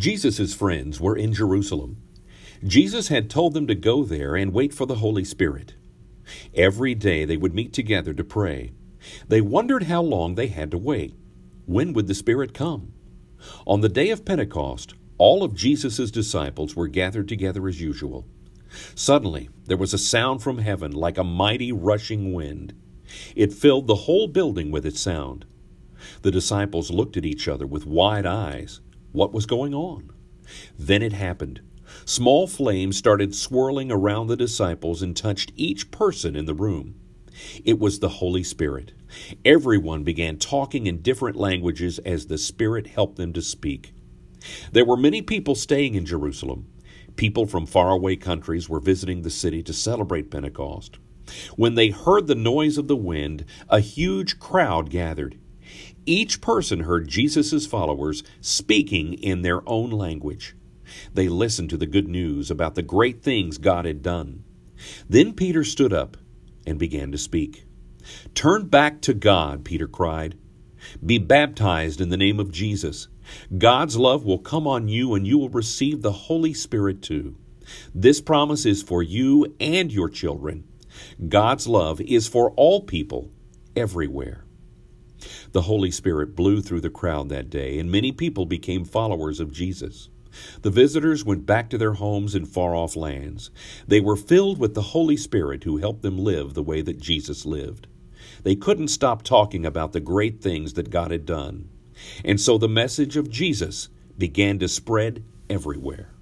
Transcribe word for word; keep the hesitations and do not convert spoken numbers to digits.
Jesus' friends were in Jerusalem. Jesus had told them to go there and wait for the Holy Spirit. Every day they would meet together to pray. They wondered how long they had to wait. When would the Spirit come? On the day of Pentecost, all of Jesus' disciples were gathered together as usual. Suddenly, there was a sound from heaven like a mighty rushing wind. It filled the whole building with its sound. The disciples looked at each other with wide eyes. What was going on? Then it happened. Small flames started swirling around the disciples and touched each person in the room. It was the Holy Spirit. Everyone began talking in different languages as the Spirit helped them to speak. There were many people staying in Jerusalem. People from faraway countries were visiting the city to celebrate Pentecost. When they heard the noise of the wind, a huge crowd gathered. Each person heard Jesus' followers speaking in their own language. They listened to the good news about the great things God had done. Then Peter stood up and began to speak. "Turn back to God," Peter cried. "Be baptized in the name of Jesus. God's love will come on you and you will receive the Holy Spirit too. This promise is for you and your children. God's love is for all people, everywhere." The Holy Spirit blew through the crowd that day, and many people became followers of Jesus. The visitors went back to their homes in far-off lands. They were filled with the Holy Spirit who helped them live the way that Jesus lived. They couldn't stop talking about the great things that God had done. And so the message of Jesus began to spread everywhere.